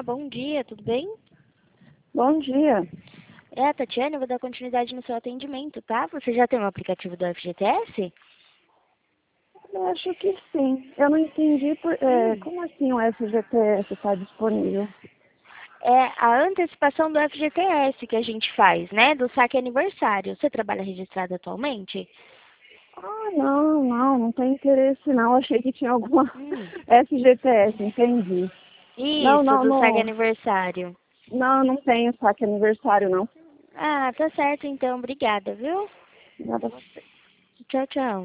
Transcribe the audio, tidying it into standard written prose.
Olá, bom dia, tudo bem? Bom dia. É a Tatiana, eu vou dar continuidade no seu atendimento, tá? Você já tem o aplicativo do FGTS? Eu acho que sim. Eu não entendi como assim o FGTS está disponível. É a antecipação do FGTS que a gente faz, né? Do saque aniversário. Você trabalha registrado atualmente? Não tem interesse não. Achei que tinha alguma Hum. FGTS, entendi. Não, Isso, não, do saque não, aniversário. não tenho saque aniversário não. Ah, tá certo então, obrigada, viu? Nada. Tchau, tchau.